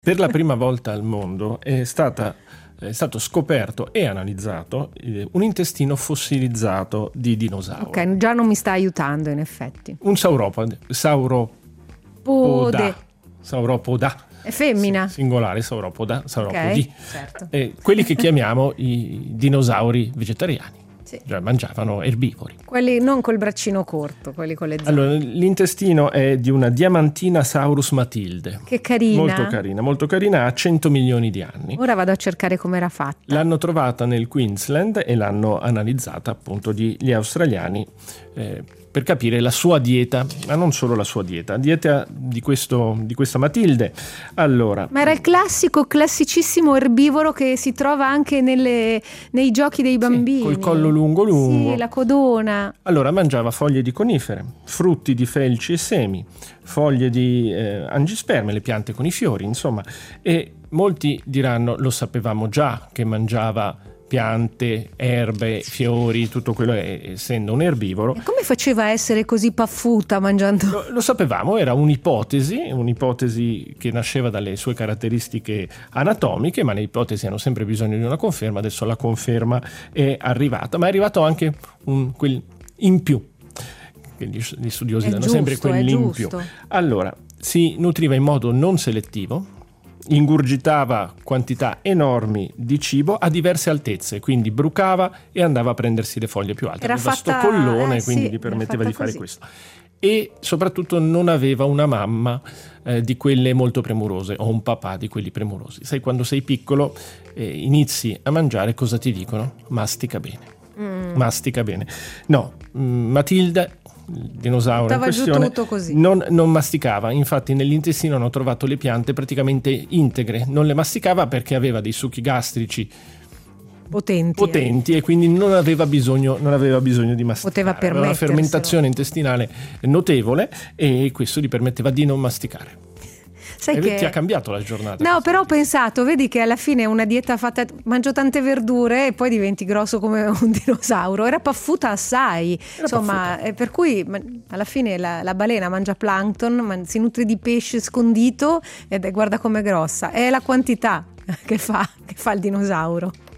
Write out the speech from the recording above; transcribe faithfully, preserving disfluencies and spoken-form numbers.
Per la prima volta al mondo è stata è stato scoperto e analizzato eh, un intestino fossilizzato di dinosauro. Ok, già non mi sta aiutando in effetti. Un sauropoda, sauropoda, sauropoda. È femmina? Sì, singolare, sauropoda, sauropodi. Okay, certo. Eh, quelli che chiamiamo i dinosauri vegetariani. Sì. Cioè mangiavano erbivori. Quelli non col braccino corto, quelli con le zampe. Allora, l'intestino è di una Diamantina Saurus matilde. Che carina. Molto carina, molto carina, ha cento milioni di anni. Ora vado a cercare com'era fatta. L'hanno trovata nel Queensland e l'hanno analizzata appunto gli australiani eh, per capire la sua dieta, ma non solo la sua dieta, dieta di, questo, di questa Matilde. Allora, ma era il classico, classicissimo erbivoro che si trova anche nelle, nei giochi dei bambini. Sì, col collo lungo lungo. Sì, la codona. Allora, mangiava foglie di conifere, frutti di felci e semi, foglie di eh, angisperme, le piante con i fiori, insomma. E molti diranno, lo sapevamo già che mangiava piante, erbe, fiori, tutto quello, essendo un erbivoro. E come faceva a essere così paffuta mangiando? Lo, lo sapevamo, era un'ipotesi, un'ipotesi che nasceva dalle sue caratteristiche anatomiche, ma le ipotesi hanno sempre bisogno di una conferma. Adesso la conferma è arrivata, ma è arrivato anche un, quel in più. Gli, gli studiosi è danno giusto, sempre quell'in più. Allora, si nutriva in modo non selettivo, ingurgitava quantità enormi di cibo a diverse altezze, quindi brucava e andava a prendersi le foglie più alte. Era aveva fatta, sto collone, eh, quindi sì, gli permetteva di fare così. questo. E soprattutto non aveva una mamma eh, di quelle molto premurose o un papà di quelli premurosi. Sai, quando sei piccolo eh, inizi a mangiare, cosa ti dicono? Mastica bene. Mm. Mastica bene. No, mh, Matilda, il dinosauro Stava in questione, giù tutto così. Non, non masticava. Infatti nell'intestino hanno trovato le piante praticamente integre. Non le masticava perché aveva dei succhi gastrici potenti, potenti eh. e quindi non aveva bisogno, non aveva bisogno di masticare. Poteva aveva una permetterselo. fermentazione intestinale notevole e questo gli permetteva di non masticare. Sai e che ti ha cambiato la giornata. No, però ho pensato, vedi che alla fine è una dieta fatta, mangio tante verdure e poi diventi grosso come un dinosauro. Era paffuta assai, Era insomma, paffuta. per cui alla fine la, la balena mangia plankton, man, si nutre di pesce scondito ed è, guarda com'è grossa. È la quantità che fa, che fa il dinosauro.